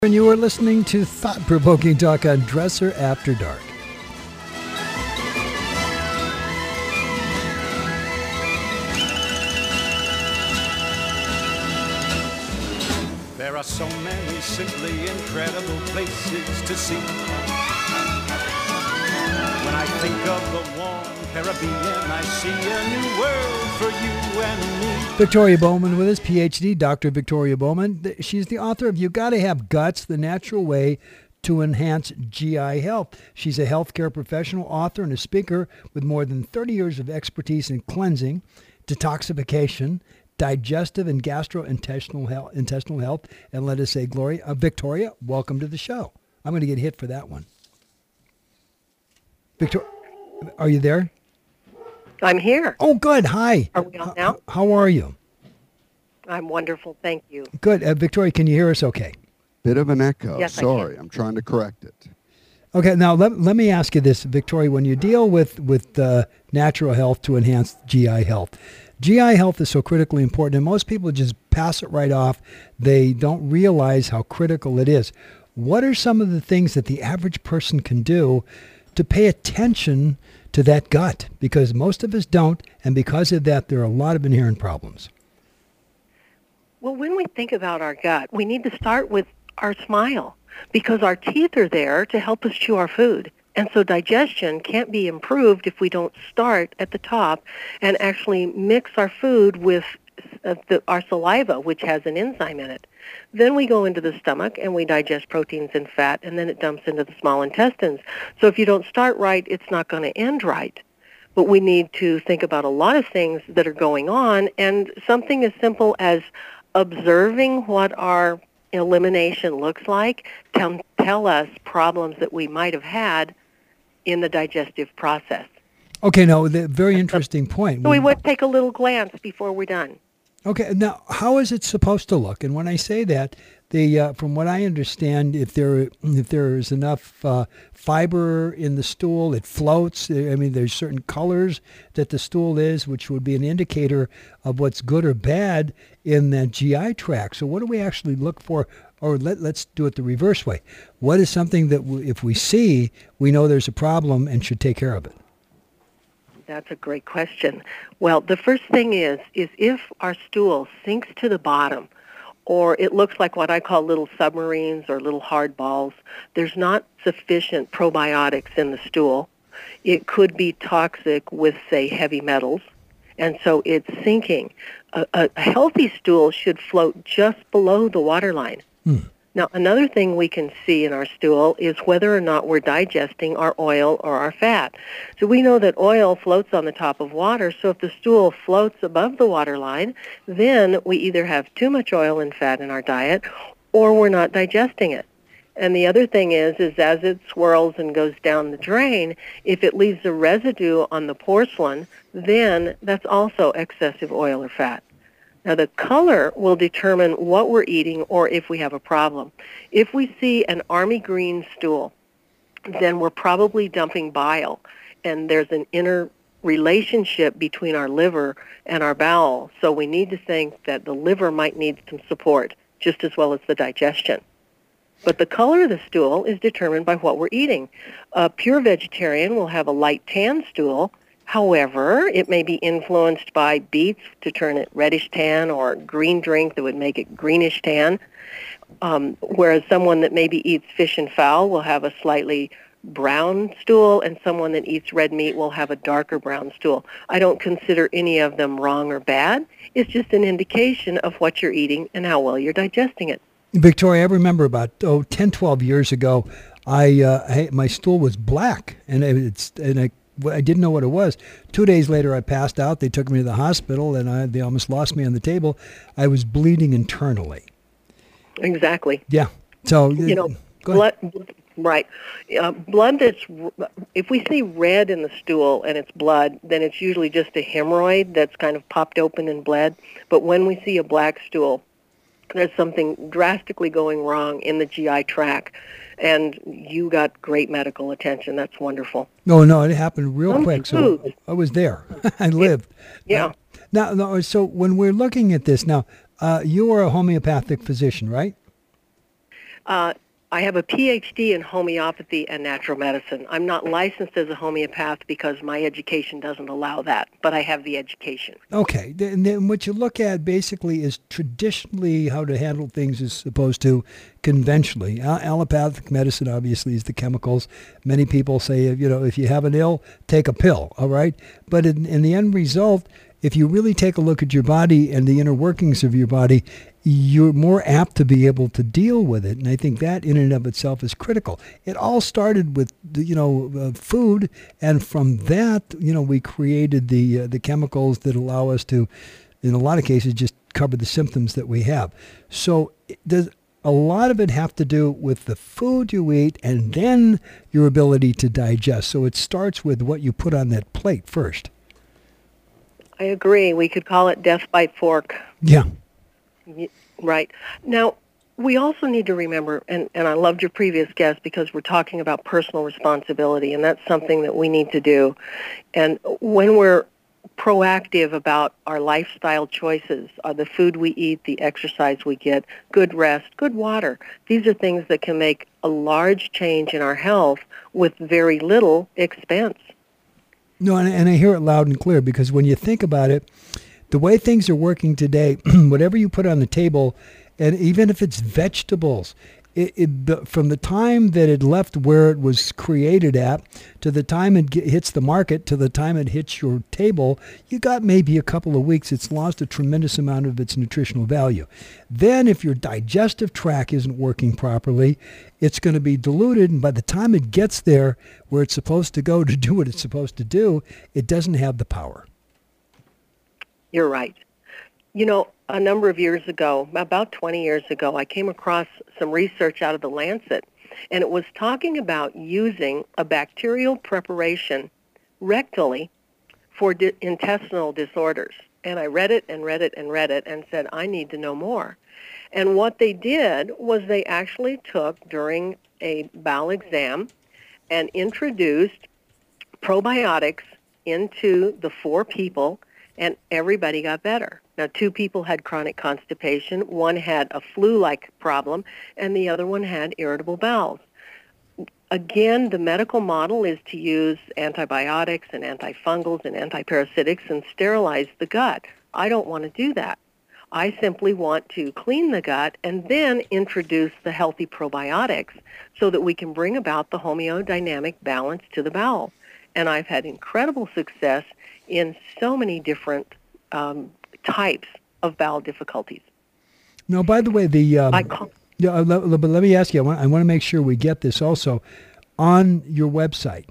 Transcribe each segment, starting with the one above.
And you are listening to Thought-Provoking Talk on Dresser After Dark. There are so many simply incredible places to see. When I think of the warm Caribbean, I see a new world for you and me. Victoria Bowman with us, PhD, Dr. Victoria Bowman. She's the author of You Gotta Have Guts, The Natural Way to Enhance GI Health. She's a healthcare professional, author, and a speaker with more than 30 years of expertise in cleansing, detoxification, digestive and gastrointestinal health. And let us say, Victoria, welcome to the show. I'm going to get hit for that one. Victoria, are you there? I'm here. Oh, good. Hi. Are we on now? How are you? I'm wonderful. Thank you. Good. Victoria, can you hear us okay? Bit of an echo. Yes, Sorry, I'm trying to correct it. Okay, now let me ask you this, Victoria. When you deal with natural health to enhance GI health is so critically important, and most people just pass it right off. They don't realize how critical it is. What are some of the things that the average person can do to pay attention to that gut? Because most of us don't, and because of that, there are a lot of inherent problems. Well, when we think about our gut, we need to start with our smile, because our teeth are there to help us chew our food. And so digestion can't be improved if we don't start at the top and actually mix our food with our saliva, which has an enzyme in it. Then we go into the stomach and we digest proteins and fat, and then it dumps into the small intestines. So if you don't start right, it's not going to end right. But we need to think about a lot of things that are going on, and something as simple as observing what our elimination looks like can tell us problems that we might have had in the digestive process. Okay, now, very interesting point. So we would take a little glance before we're done. Okay, now, how is it supposed to look? And when I say that, from what I understand, if there is enough fiber in the stool, it floats. I mean, there's certain colors that the stool is, which would be an indicator of what's good or bad in that GI tract. So what do we actually look for? Or let's do it the reverse way. What is something that if we see, we know there's a problem and should take care of it? That's a great question. Well, the first thing is if our stool sinks to the bottom, or it looks like what I call little submarines or little hard balls, there's not sufficient probiotics in the stool. It could be toxic with, say, heavy metals, and so it's sinking. A healthy stool should float just below the waterline. Now, another thing we can see in our stool is whether or not we're digesting our oil or our fat. So we know that oil floats on the top of water, so if the stool floats above the waterline, then we either have too much oil and fat in our diet or we're not digesting it. And the other thing is as it swirls and goes down the drain, if it leaves a residue on the porcelain, then that's also excessive oil or fat. Now, the color will determine what we're eating or if we have a problem. If we see an army green stool, then we're probably dumping bile, and there's an inner relationship between our liver and our bowel. So we need to think that the liver might need some support, just as well as the digestion. But the color of the stool is determined by what we're eating. A pure vegetarian will have a light tan stool. However, it may be influenced by beets to turn it reddish tan, or green drink that would make it greenish tan, whereas someone that maybe eats fish and fowl will have a slightly brown stool, and someone that eats red meat will have a darker brown stool. I don't consider any of them wrong or bad. It's just an indication of what you're eating and how well you're digesting it. Victoria, I remember about 10, 12 years ago, my stool was black, and I didn't know what it was. 2 days later, I passed out. They took me to the hospital, and they almost lost me on the table. I was bleeding internally. Exactly. Yeah. So, blood, right. Blood if we see red in the stool and it's blood, then it's usually just a hemorrhoid that's kind of popped open and bled. But when we see a black stool, there's something drastically going wrong in the GI tract, and you got great medical attention. That's wonderful. No, it happened real quick. So I was there. I lived. Yeah. Now, so when we're looking at this now, you are a homeopathic physician, right? I have a PhD in homeopathy and natural medicine. I'm not licensed as a homeopath because my education doesn't allow that, but I have the education. Okay, and then what you look at basically is traditionally how to handle things as opposed to conventionally. Allopathic medicine obviously is the chemicals. Many people say, if you have an ill, take a pill, all right? But in the end result, if you really take a look at your body and the inner workings of your body, you're more apt to be able to deal with it. And I think that in and of itself is critical. It all started with, food. And from that, we created the chemicals that allow us to, in a lot of cases, just cover the symptoms that we have. So does a lot of it have to do with the food you eat and then your ability to digest. So it starts with what you put on that plate first. I agree. We could call it death by fork. Yeah. Right. Now, we also need to remember, and I loved your previous guest because we're talking about personal responsibility, and that's something that we need to do. And when we're proactive about our lifestyle choices, the food we eat, the exercise we get, good rest, good water, these are things that can make a large change in our health with very little expense. No, and I hear it loud and clear because when you think about it, the way things are working today, whatever you put on the table, and even if it's vegetables, from the time that it left where it was created at to the time it hits the market to the time it hits your table, you got maybe a couple of weeks. It's lost a tremendous amount of its nutritional value. Then if your digestive tract isn't working properly, it's going to be diluted, and by the time it gets there where it's supposed to go to do what it's supposed to do, it doesn't have the power. You're right. A number of years ago, about 20 years ago, I came across some research out of the Lancet, and it was talking about using a bacterial preparation rectally for intestinal disorders. And I read it and read it and read it and said, I need to know more. And what they did was they actually took, during a bowel exam, and introduced probiotics into the 4 people, and everybody got better. Now, 2 people had chronic constipation, one had a flu-like problem, and the other one had irritable bowels. Again, the medical model is to use antibiotics and antifungals and antiparasitics and sterilize the gut. I don't want to do that. I simply want to clean the gut and then introduce the healthy probiotics so that we can bring about the homeodynamic balance to the bowel. And I've had incredible success in so many different types of bowel difficulties. Now, by the way, but let me ask you, I want to make sure we get this also. On your website,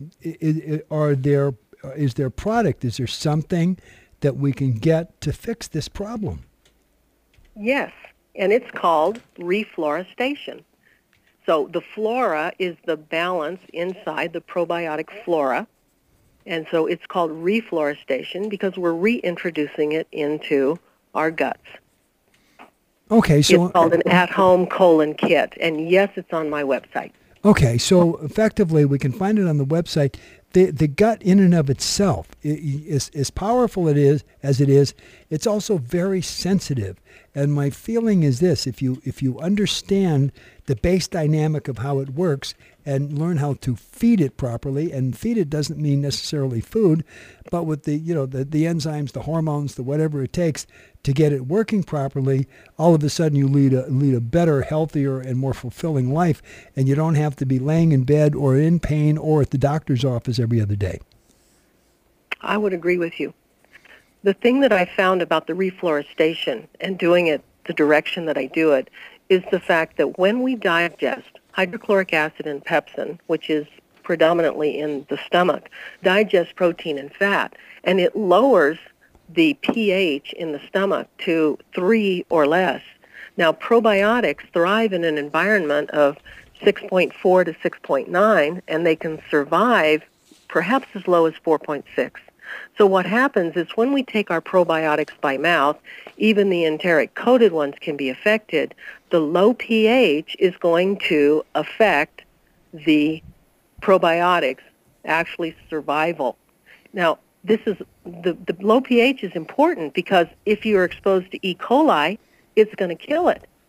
is there product? Is there something that we can get to fix this problem? Yes, and it's called reflorestation. So the flora is the balance inside the probiotic flora, and so it's called reflorestation because we're reintroducing it into our guts. Okay, so it's called an at-home colon kit, and yes, it's on my website. Okay, so effectively we can find it on the website. The gut in and of itself is as powerful as it is, it's also very sensitive. And my feeling is this: if you understand the base dynamic of how it works and learn how to feed it properly, and feed it doesn't mean necessarily food, but with the enzymes, the hormones, the whatever it takes to get it working properly, all of a sudden you lead a better, healthier, and more fulfilling life, and you don't have to be laying in bed or in pain or at the doctor's office every other day. I would agree with you. The thing that I found about the reflorestation and doing it the direction that I do it is the fact that when we digest hydrochloric acid and pepsin, which is predominantly in the stomach, digest protein and fat, and it lowers the pH in the stomach to 3 or less. Now, probiotics thrive in an environment of 6.4 to 6.9, and they can survive perhaps as low as 4.6. So what happens is when we take our probiotics by mouth, even the enteric-coated ones can be affected. The low pH is going to affect the probiotics' actually survival. Now, this is the low pH is important because if you're exposed to E. coli, it's going to kill it.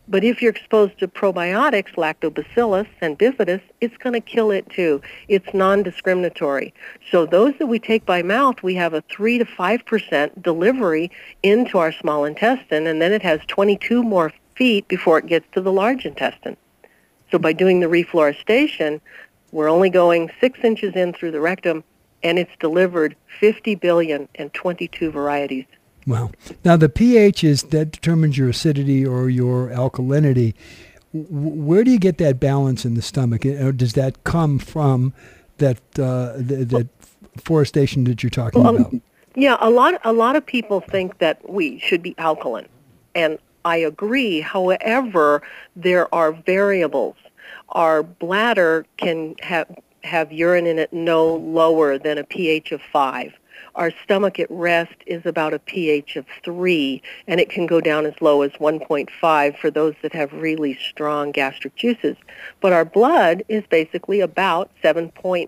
But if you're exposed to probiotics, lactobacillus and bifidus, it's going to kill it too. It's non-discriminatory. So those that we take by mouth, we have a 3 to 5% delivery into our small intestine, and then it has 22 more feet before it gets to the large intestine. So by doing the reflorestation, we're only going 6 inches in through the rectum, and it's delivered 50 billion and 22 varieties. Wow. Now, the pH that determines your acidity or your alkalinity. Where do you get that balance in the stomach? Or does that come from that that forestation that you're talking about? Yeah, a lot of people think that we should be alkaline, and I agree. However, there are variables. Our bladder can have urine in it no lower than a pH of 5. Our stomach at rest is about a pH of 3, and it can go down as low as 1.5 for those that have really strong gastric juices. But our blood is basically about 7.3,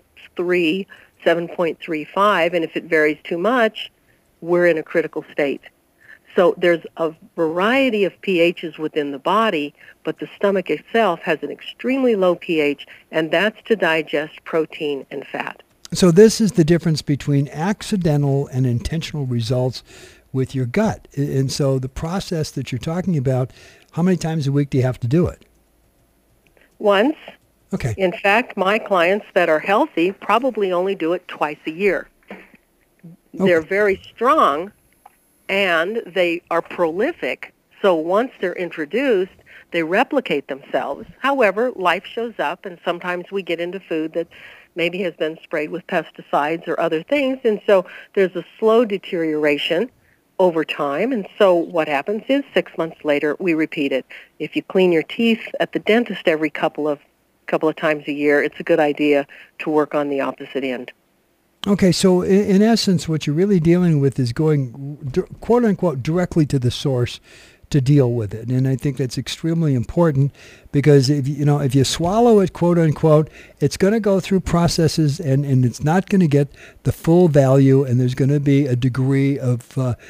7.35, and if it varies too much, we're in a critical state. So there's a variety of pHs within the body, but the stomach itself has an extremely low pH, and that's to digest protein and fat. So this is the difference between accidental and intentional results with your gut. And so the process that you're talking about, how many times a week do you have to do it? Once. Okay. In fact, my clients that are healthy probably only do it twice a year. Okay. They're very strong, and they are prolific. So once they're introduced, they replicate themselves. However, life shows up, and sometimes we get into food that maybe has been sprayed with pesticides or other things, and so there's a slow deterioration over time, and so what happens is 6 months later we repeat it. If you clean your teeth at the dentist every couple of times a year, it's a good idea to work on the opposite end. Okay, so in essence, what you're really dealing with is going, quote unquote, directly to the source to deal with it. And I think that's extremely important because if you swallow it, quote unquote, it's going to go through processes and it's not going to get the full value, and there's going to be a degree of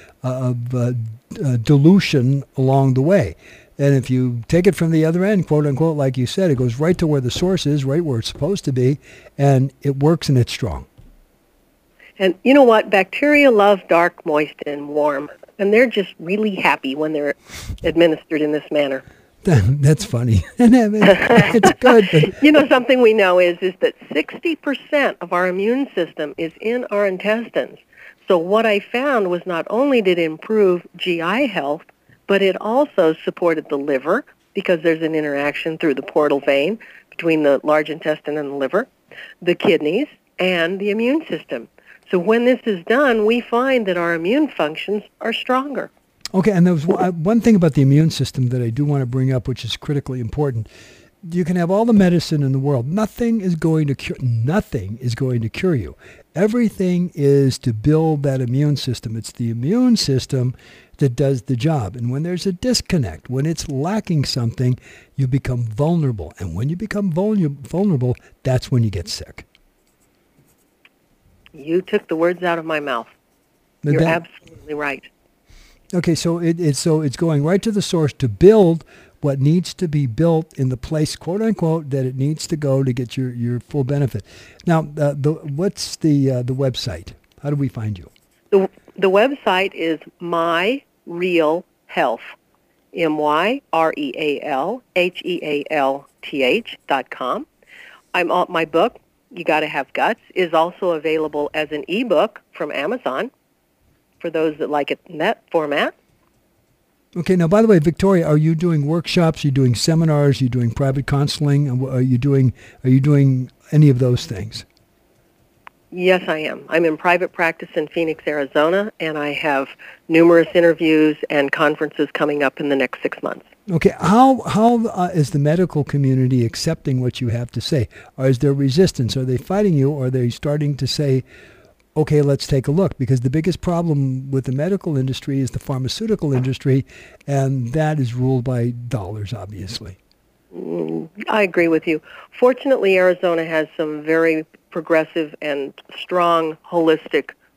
dilution along the way. And if you take it from the other end, quote unquote, like you said, it goes right to where the source is, right where it's supposed to be, and it works and it's strong. And you know what? Bacteria love dark, moist, and warm. And they're just really happy when they're administered in this manner. That's funny. It's good. But you know, something we know is that 60% of our immune system is in our intestines. So what I found was not only did it improve GI health, but it also supported the liver because there's an interaction through the portal vein between the large intestine and the liver, the kidneys, and the immune system. So when this is done, we find that our immune functions are stronger. Okay, and there was one thing about the immune system that I do want to bring up, which is critically important. You can have all the medicine in the world. Nothing is going to cure you. Everything is to build that immune system. It's the immune system that does the job. And when there's a disconnect, when it's lacking something, you become vulnerable. And when you become vulnerable, that's when you get sick. You took the words out of my mouth. You're absolutely right. Okay, so it's going right to the source to build what needs to be built in the place, quote unquote, that it needs to go to get your full benefit. Now, what's the website? How do we find you? The website is My Real Health, MyRealHealth.com. My book, You Gotta Have Guts, is also available as an ebook from Amazon for those that like it in that format. Okay, now by the way, Victoria, are you doing workshops? Are you doing seminars? Are you doing private counseling? Are you doing any of those things? Yes, I am. I'm in private practice in Phoenix, Arizona, and I have numerous interviews and conferences coming up in the next 6 months. Okay, how is the medical community accepting what you have to say? Or is there resistance? Are they fighting you, or are they starting to say, okay, let's take a look? Because the biggest problem with the medical industry is the pharmaceutical industry, and that is ruled by dollars, obviously. I agree with you. Fortunately, Arizona has some very progressive and strong holistic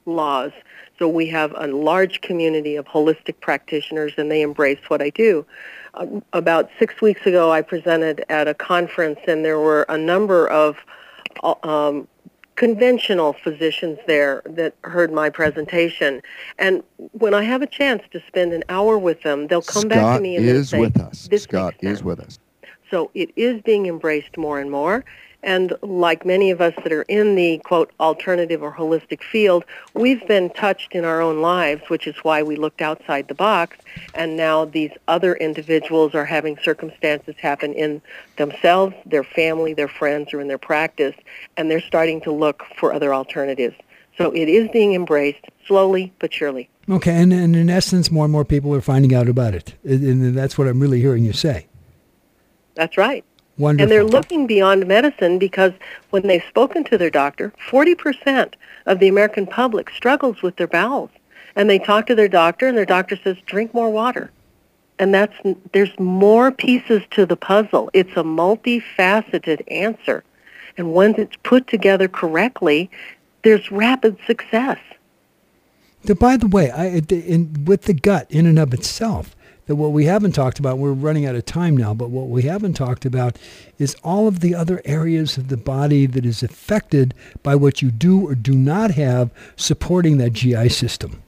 laws. So we have a large community of holistic practitioners, and they embrace what I do. About 6 weeks ago, I presented at a conference, and there were a number of conventional physicians there that heard my presentation. And when I have a chance to spend an hour with them, they'll come back to me and they'll say, Scott is with us. So it is being embraced more and more. And like many of us that are in the, quote, alternative or holistic field, we've been touched in our own lives, which is why we looked outside the box. And now these other individuals are having circumstances happen in themselves, their family, their friends, or in their practice, and they're starting to look for other alternatives. So it is being embraced slowly but surely. Okay, and in essence, more and more people are finding out about it. And that's what I'm really hearing you say. That's right. Wonderful. And they're looking beyond medicine because when they've spoken to their doctor, 40% of the American public struggles with their bowels. And they talk to their doctor, and their doctor says, drink more water. And there's more pieces to the puzzle. It's a multifaceted answer. And when it's put together correctly, there's rapid success. By the way, with the gut in and of itself, that what we haven't talked about, we're running out of time now, but what we haven't talked about is all of the other areas of the body that is affected by what you do or do not have supporting that GI system.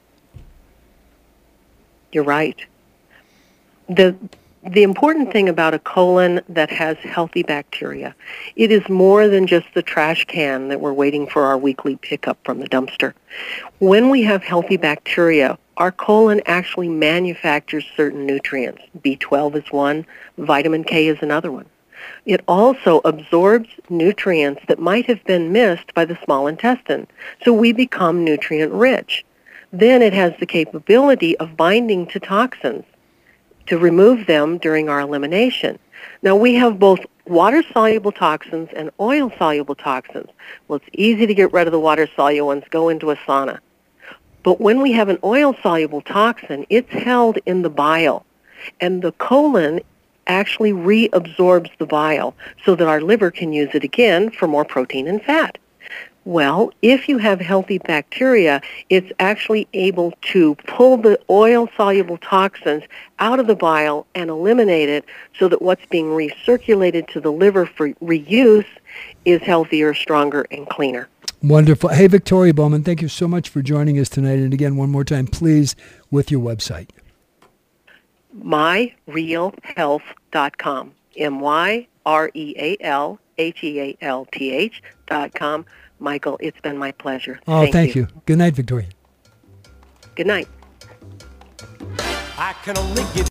You're right. The important thing about a colon that has healthy bacteria, it is more than just the trash can that we're waiting for our weekly pickup from the dumpster. When we have healthy bacteria, our colon actually manufactures certain nutrients. B12 is one, vitamin K is another one. It also absorbs nutrients that might have been missed by the small intestine, so we become nutrient rich. Then it has the capability of binding to toxins to remove them during our elimination. Now we have both water-soluble toxins and oil-soluble toxins. Well, it's easy to get rid of the water-soluble ones, go into a sauna. But when we have an oil-soluble toxin, it's held in the bile, and the colon actually reabsorbs the bile so that our liver can use it again for more protein and fat. Well, if you have healthy bacteria, it's actually able to pull the oil-soluble toxins out of the bile and eliminate it so that what's being recirculated to the liver for reuse is healthier, stronger, and cleaner. Wonderful. Hey, Victoria Bowman, thank you so much for joining us tonight. And again, one more time, please, with your website. MyRealHealth.com. MyRealHealth.com. Michael, it's been my pleasure. Oh, thank you. Good night, Victoria. Good night. I can only give